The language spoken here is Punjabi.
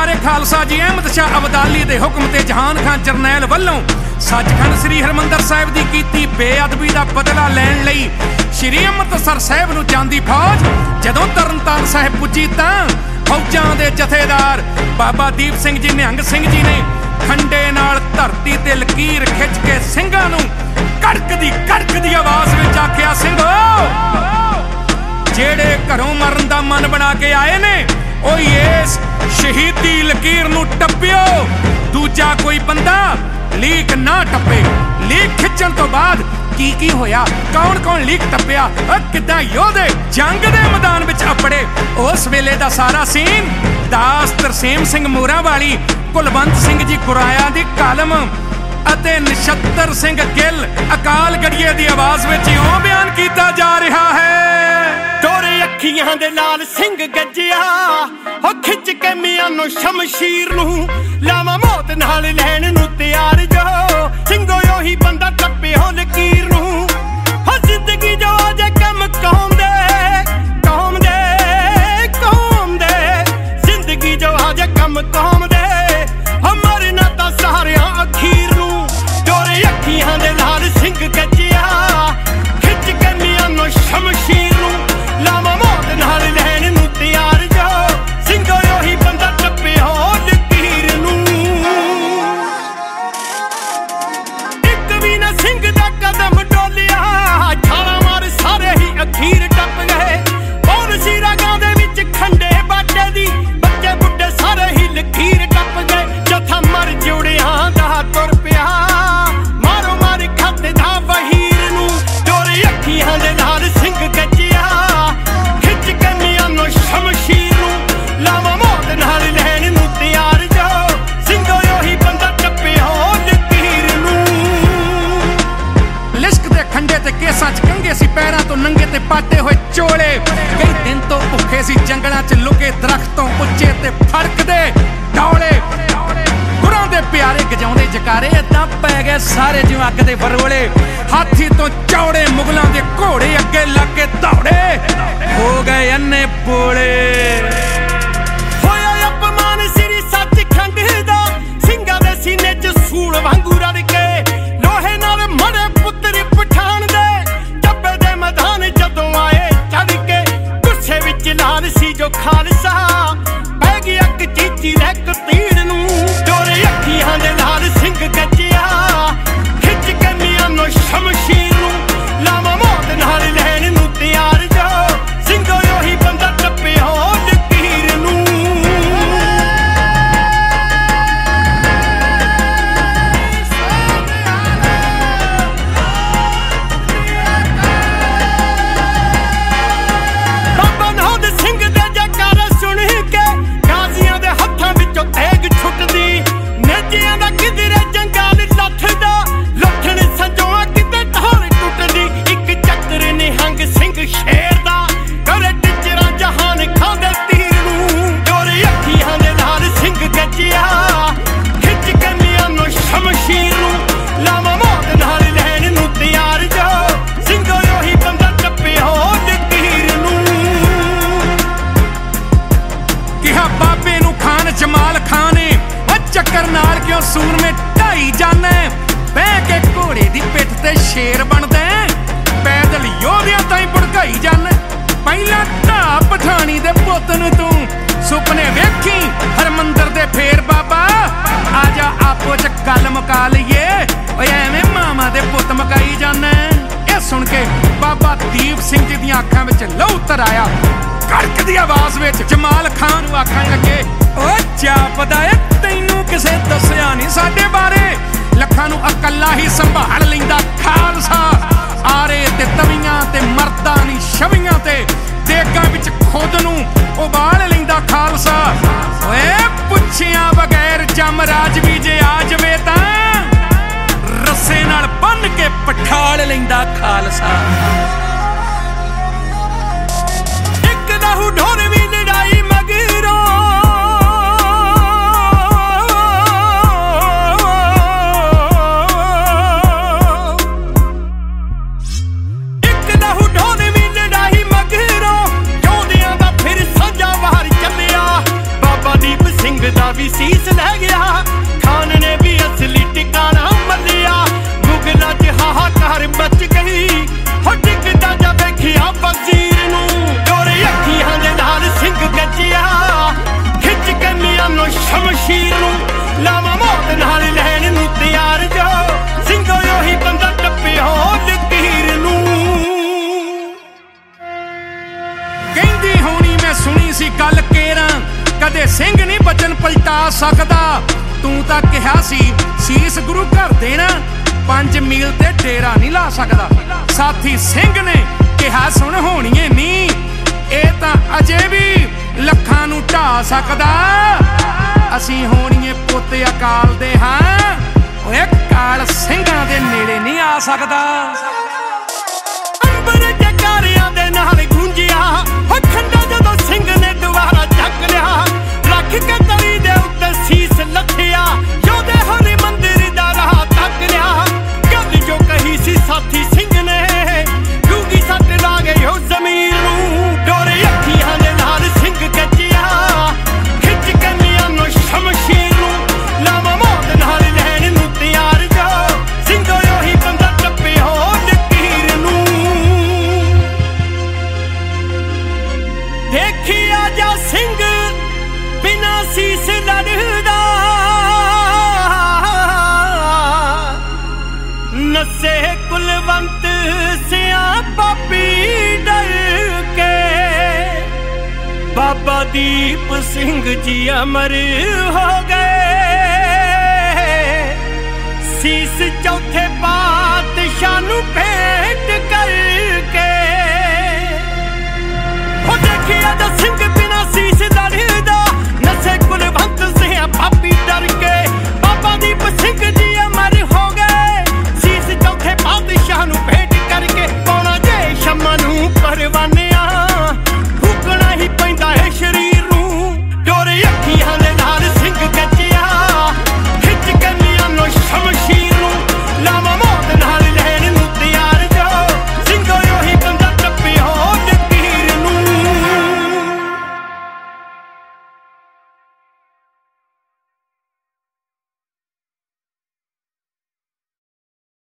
प्यारे खालसा जी अहमद शाह अब्दाली दे हुक्म ते जहान खान जरनैल वल्लों सचखंड श्री हरमंदर साहिब दी कीती बेअदबी दा बदला लैण लई श्री अमृतसर साहिब नूं जांदी फौज जदों तरनताਰਨ साहिब पुजी तां फौजां दे जथेदार बाबा दीप सिंह जी निहंग सिंह जी ने खंडे नाल धरती ते लकीर खिच के ਸਿੰਘਾਂ नूं कड़कदी आवाज़ विच आखिया ਸਿੰਘੋ ਜਿਹੜੇ घरों मरन दा मन बना के आए ने ओए इस शहीदी लकीर नूं टप्पियो दूजा कोई बंदा लीक ना टप्पे। लीक खिंचण तो बाद की होया कौन लीक टप्पिया किदां योधे जंग दे मैदान विच अपड़े। उस वेले दा सारा सीन दास तरसेम सिंह मूरा वाली कुलवंत सिंह जी गुराया दी कालम ਅਤੇ ਨਛੱਤਰ ਸਿੰਘ ਗਿੱਲ ਅਕਾਲ ਗੜੀਏ ਦੀ ਆਵਾਜ਼ ਵਿੱਚ ਇਉਂ ਬਿਆਨ ਕੀਤਾ ਜਾ ਰਿਹਾ ਹੈ। ਤੋਰੇ ਅੱਖੀਆਂ ਦੇ ਲਾਲ ਸਿੰਘ ਗੱਜਿਆ ਹੋ ਖਿੱਚ ਕੇ ਮੀਆਂ ਨੂੰ ਸ਼ਮਸ਼ੀਰ ਨੂੰ ਲਾਵਾਂ ਮੌਤ ਨਾਲ ਲੈਣ ਨੂੰ ਤਿਆਰ ਜੋ ਸਿੰਘੋ ਉਹੀ ਬੰਦਾ ਟੱਪੇ ਹੋ ਲਕੀਰ ਨੂੰ ਹੋ ਜ਼ਿੰਦਗੀ ਜੋ ਅਜੇ ਕੰਮ ਕੌਮ ਦੇ ਜ਼ਿੰਦਗੀ ਜੋ ਅਜੇ ਕੰਮ ਕੌਮ ਦੇ ਮਰਨਾ ਤਾਂ ਸਾਰਿਆਂ ਅਖੀਰ ਨੂੰ ਤੋਰੇ ਅੱਖੀਆਂ ਦੇ ਲਾਲ ਸਿੰਘ ਗੱਜਿਆ ਖਿੱਚ ਕੇ ਮੀਆਂ ਨੂੰ ਸ਼ਮਸ਼ੀਰ ਨੂੰ ਲਾਵਾਂ ਮੌਤ ਨਾਲ ਲੈਣ ਨੂੰ ਤਿਆਰ ਜੋ ਸਿੰਘੋ ਉਹੀ ਬੰਦਾ ਟੱਪੇ ਹੋ ਲਕੀਰ ਨੂੰ ਇੱਕ ਵੀ ਨਾ ਸਿੰਘ ਦਾ ਕਦਮ ਡੋਲਿਆ ਛਾਲਾਂ ਮਾਰ ਸਾਰੇ ਹੀ ਅਖੀਰ ਟੱਪ ਗਏ। ਹੋਰ ਸੀ ਰਾਗਾਂ ਦੇ ਵਿੱਚ ਖੰਡੇ ਬਾਟੇ ਦੀ ਬੱਚੇ ਬੁੱਢੇ ਸਾਰੇ ਹੀ ਲਕੀਰ ਟੱਪ ਗਏ। ਜਥਾ ਮਰ ਜੁੜਿਆਂ ਦਾ ਤੁਰ ਪਿਆ ਮਾਰੋ ਮਾਰ ਖਾਤੇ ਦਾ ਵਹੀਰ ਨੂੰ ਤੋਰੇ ਅੱਖੀਆਂ ਦੇ ਨਾਲ ਸਿੰਘ ਗੱਜਿਆ ਖਿੱਚ ਕੇ ਮੀਆਂ ਨੂੰ ਸ਼ਮਸ਼ੀਰ ਨੂੰ ਲਾਵਾਂ ਮੌਤ ਨਾਲ ਲੈਣ ਨੂੰ ਤਿਆਰ ਜੋ ਸਿੰਘੋ ਉਹੀ ਬੰਦਾ ਟੱਪੇ ਹੋ ਲਕੀਰ ਨੂੰ। ਲਿਸ਼ਕ ਦੇ ਖੰਡੇ ਤੇ ਕੇਸਾਂ 'ਚ ਕੰਗੇ ਸੀ ਪੈਰਾਂ ਤੋਂ ਨੰਗੇ ਤੇ ਪਾਟੇ ਹੋਏ ਚੋਲੇ ਕਈ ਦਿਨ ਤੋਂ ਭੁੱਖੇ ਸੀ ਜੰਗਲਾਂ 'ਚ ਲੁਕੇ ਦਰਖਤੋਂ ਉੱਚੇ ਤੇ ਫੜਕਦੇ ਡੌਲੇ ਗੁਰਾਂ ਦੇ ਪਿਆਰੇ ਗਜਾਉਂਦੇ ਜਕਾਰੇ ਏਦਾਂ ਪੈ ਗਏ ਸਾਰੇ ਜਿਉਂ ਅੱਗ ਦੇ ਬਰੋਲੇ। ਹਾਥੀ ਤੋਂ ਚੌੜੇ ਮੁਗਲਾਂ ਦੇ ਘੋੜੇ ਅੱਗੇ ਲੱਗ ਕੇ ਦੌੜੇ ਹੋ ਗਏ ਅੰਨੇ ਬੋਲੇ। ਹੋਇਆ ਅਪਮਾਨ ਸ੍ਰੀ ਸੱਚਖੰਡ ਦਾ ਸਿੰਘਾਂ ਦੇ ਸੀਨੇ 'ਚ ਸੂਲ ਵਾਂਗੂ ਰੜ ਕੇ ਲੋਹੇ ਨਾਲ ਮੜੇ ਪੁੱਤਰ ਪਠਾਨ ਦੇ ਚੱਬੇ ਦੇ ਮੈਦਾਨ ਜਦੋਂ ਆਏ ਚੜ ਕੇ ਗੁੱਸੇ ਵਿੱਚ ਲਾਲ ਸੀ ਜੋ ਖਾਲਸਾ ਪੈ ਗਈ ਅੱਗ ਚੀਚੀ ਲੈ ਕਤੀੜ ਨੂੰ ਤੋਰੇ ਅੱਖੀਆਂ ਦੇ ਲਾਲ ਸਿੰਘ ਗੱਜਿਆ ਖਿੱਚ ਕੇ ਮੀਆਂ ਨੂੰ ਸ਼ਮਸ਼ੀਰ ਨੂੰ ਲਾਵਾਂ ਮੌਤ ਨਾਲ ਲੈਣ ਨੂੰ ਤਿਆਰ ਜੋ ਸਿੰਘੋ ਉਹੀ ਬੰਦਾ ਟੱਪੇ ਹੋ ਲਕੀਰ ਨੂੰ। ਬਾਬਾ ਨਾਦ ਸਿੰਘ ਦੇ ਜੈਕਾਰੇ ਸੁਣ ਕੇ ਗਾਜ਼ੀਆਂ ਦੇ ਹੱਥਾਂ ਵਿੱਚੋਂ ਤੇਗ ਛੁੱਟਦੀ ਨੇਜਿਆਂ ਦਾ ਕਿਧਰੇ ਜੰਗਾਲ ਲੱਥਦਾ ਲੱਥਣ ਸੰਜੋਆ ਕਿਤੇ ਢਾਲ ਟੁੱਟਦੀ ਇੱਕ ਚੱਕਰ ਨਿਹੰਗ ਸਿੰਘ ਸ਼ੇਰ ਦਾ ਕਰੇ ਟਿਚਰਾਂ ਜਹਾਨ ਖਾਂਦੇ ਤੀਰ ਨੂੰ ਤੋਰੇ ਅੱਖੀਆਂ ਦੇ ਨਾਲ ਸਿੰਘ ਗੱਜਿਆ ਖਿੱਚ ਕੇ ਮੀਆਂ ਨੂੰ ਸ਼ਮਸ਼ੀਰ ਨੂੰ ਲਾਵਾਂ ਮੌਤ ਨਾਲ ਲੈਣ ਨੂੰ ਤਿਆਰ ਜੋ ਸਿੰਘੋ ਉਹੀ ਬੰਦਾ ਟੱਪੇ ਹੋ ਲਕੀਰ ਨੂੰ। ਕਿਹਾ ਬਾਬੇ ਨੂੰ ਖਾਨ ਜਮਾਲ ਖਾਨ ਨੇ ਚੱਕਰ ਨਾਲ ਕਿਉਂ ਸੂਰਮੇ ਢਾਈ ਜਾਣੇ ਬਹਿ ਕੇ ਘੋੜੇ ਦੀ ਪਿੱਠ ਤੇ ਸ਼ੇਰ ਬਣਦਾ ਪੈਦਲ ਯੋਧਿਆਂ ਤਾਈਂ ਭੜਕਾਈ ਜਾਣੇ। ਪਹਿਲਾਂ ਢਾ ਪਠਾਣੀ ਦੇ ਪੁੱਤ ਨੂੰ ਤੂੰ ਸੁਪਨੇ ਵੇਖੀ ਹਰਮੰਦਰ ਦੇ ਫੇਰ ਬਾਬਾ ਆਜਾ ਆਪੋ 'ਚ ਗੱਲ ਮੁਕਾ ਲਈਏ ਓਏ ਐਵੇਂ ਮਾਮਾ ਦੇ ਪੁੱਤ ਮਕਾਈ ਜਾਣੇ। ਇਹ ਸੁਣ ਕੇ ਬਾਬਾ ਦੀਪ ਸਿੰਘ ਜੀ ਦੀਆਂ ਅੱਖਾਂ ਵਿੱਚ ਲਹੂ ਤਰ ਆਇਆ। ਕੜਕਦੀ ਆਵਾਜ਼ ਵਿੱਚ ਜਮਾਲ ਖਾਨ ਨੂੰ ਆਖਣ ਲੱਗੇ ਓ ਜਾਪਦਾ ਏ ਤੈਨੂੰ ਕਿਸੇ ਦੱਸਿਆ ਨਹੀਂ ਸਾਡੇ ਬਾਰੇ। ਲੱਖਾਂ ਨੂੰ ਇਕੱਲਾ ਹੀ ਸੰਭਾਲ ਲੈਂਦਾ ਖਾਲਸਾ ਆਰੇ ਤੇ ਤਵੀਆਂ ਤੇ ਮਰਦਾਂ ਨੀ ਛਵੀਆਂ ਤੇ ਦੇਗਾਂ ਵਿੱਚ ਖੁਦ ਨੂੰ ਉਬਾਲ ਲੈਂਦਾ ਖਾਲਸਾ। ਓਏ ਪੁੱਛਿਆਂ ਬਗੈਰ ਜਮ ਰਾਜਵੀ ਜੇ ਆ ਜਵੇ ਤਾਂ ਰੱਸੇ ਨਾਲ ਬੰਨ ਕੇ ਪਠਾਲ ਲੈਂਦਾ ਖਾਲਸਾ। ਇੱਕ ਲਹੂ ਢੋਰ ਵੀ ਲੜਾਈ ਮਗਰੋਂ ਸਿੰਘ ਸਿੰਘ ਦਾ ਵੀ ਸੀਸ ਲੈ ਗਿਆ। ਖਾਨ ਨੇ ਵੀ ਅਸਲੀ ਟਿਕਾਣਾ ਮੱਲਿਆ। ਮੁਗਲਾਂ 'ਚ ਹਾਹਾਕਾਰ ਮਚ ਗਈ। ਹੋ ਡਿੱਗਦਾ ਜਾ ਵੇਖਿਆ ਵਜ਼ੀਰ ਨੂੰ। ਗੋਰੇ ਅੱਖੀਆਂ ਦੇ ਨਾਲ ਸਿੰਘ ਗੱਜਿਆ। ਖਿੱਚ ਕੇ ਮਿਆਨੋ ਸ਼ਮਸ਼ੀਰ ਨੂੰ। ਲਾਵਾਂ ਮੌਤ ਨਾਲ ਲੈਣ ਨੂੰ ਤਿਆਰ ਜੋ। ਸਿੰਘੋ ਉਹੀ ਬੰਦਾ ਟੱਪਿਆ ਲਕੀਰ ਨੂੰ। ਕਹਿੰਦੀ ਹੋਣੀ ਮੈਂ ਸੁਣੀ ਸੀ ਗੱਲ ਕੇਰਾਂ, ਕਦੇ ਸਿੰਘ ਨਹੀਂ ਬਚਨ ਪਲਟਾ ਸਕਦਾ। ਤੂੰ ਤਾਂ ਕਿਹਾ ਸੀ ਸੀਸ ਗੁਰੂ ਘਰ ਦੇਣਾ, 5 ਮੀਲ ਤੇ ਡੇਰਾ ਨਹੀਂ ਲਾ ਸਕਦਾ। ਸਾਥੀ ਸਿੰਘ ਨੇ ਕਿਹਾ ਸੁਣ ਹੋਣੀਏ ਨੀ, ਇਹ ਤਾਂ ਅਜੇ ਵੀ ਲੱਖਾਂ ਨੂੰ ਢਾ ਸਕਦਾ। ਅਸੀਂ ਹੋਣੀਏ ਪੁੱਤ ਅਕਾਲ ਦੇ ਹਾਂ, ਓਏ ਕਾਲ ਸਿੰਘਾਂ ਦੇ ਨੇੜੇ ਨਹੀਂ ਆ ਸਕਦਾ। ਅੰਬਰ ਜਕਾਰਿਆਂ ਦੇ ਨਾਲ ਗੂੰਜਿਆ। ਹੋ ਖੰਡਾ ਜਦੋਂ ਸਿੰਘ ਨੇ ਦੁਬਾਰਾ ਚੱਕ ਲਿਆ। ਰੱਖ ਕੇ ਤਲੀ ਦੇ ਉੱਤੇ ਸੀਸ ਲੱਥਿਆ। ਯੋਧੇ ਹਰੀ ਮੰਦਿਰ ਦਾ ਰਾਹ ਤੱਕ ਲਿਆ। ਗੱਲ ਜੋ ਕਹੀ ਸੀ ਸਾਥੀ ਸਿੰਘ ਨੇ, ਡੂੰਗੀ ਸੱਟ ਲਾ ਗਈ ਉਹ ਜ਼ਮੀਰ ਨੂੰ। ਡੋਰੇ ਅੱਖੀਆਂ ਦੇ ਨਾਲ ਸਿੰਘ ਗੱਜਿਆ। ਖਿੱਚ ਕੇ ਮਿਆਨੋ ਸ਼ਮਸ਼ੀਰ ਨੂੰ। ਲਾਵਾਂ ਮੌਤ ਨਾਲ ਲੈਣ ਨੂੰ ਤਿਆਰ ਜੋ। ਸਿੰਘੋ ਉਹੀ ਬੰਦਾ ਟੱਪਿਆ ਲਕੀਰ ਨੂੰ। ਦੇਖਿਆ ਜਾ ਸਿੰਘ ਬਿਨਾਂ ਸੀਸ ਲੜਦਾ। ਨੱਸੇ ਕੁਲਵੰਤ ਸਿਆਂ ਪਾਪੀ ਡਰ ਕੇ। ਬਾਬਾ ਦੀਪ ਸਿੰਘ ਜੀ ਅਮਰ ਹੋ ਗਏ। ਸੀਸ ਚੌਥੇ